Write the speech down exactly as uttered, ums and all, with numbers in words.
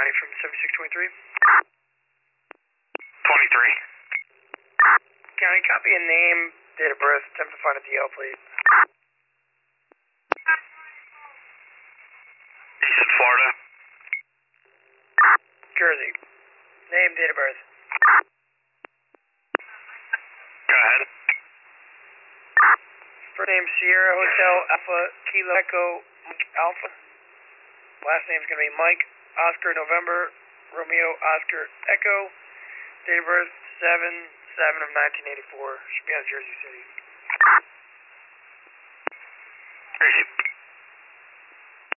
Johnny from seventy-six twenty-three. twenty-three. County, copy a name, date of birth, attempt to find a D L, please. East Florida. Jersey. Name, date of birth. Go ahead. First name Sierra Hotel Alpha Kilo Echo Mike Alpha. Last name's gonna be Mike Oscar November Romeo Oscar Echo. Date of birth seven seven of nineteen eighty-four. Should be out of Jersey City. Jersey.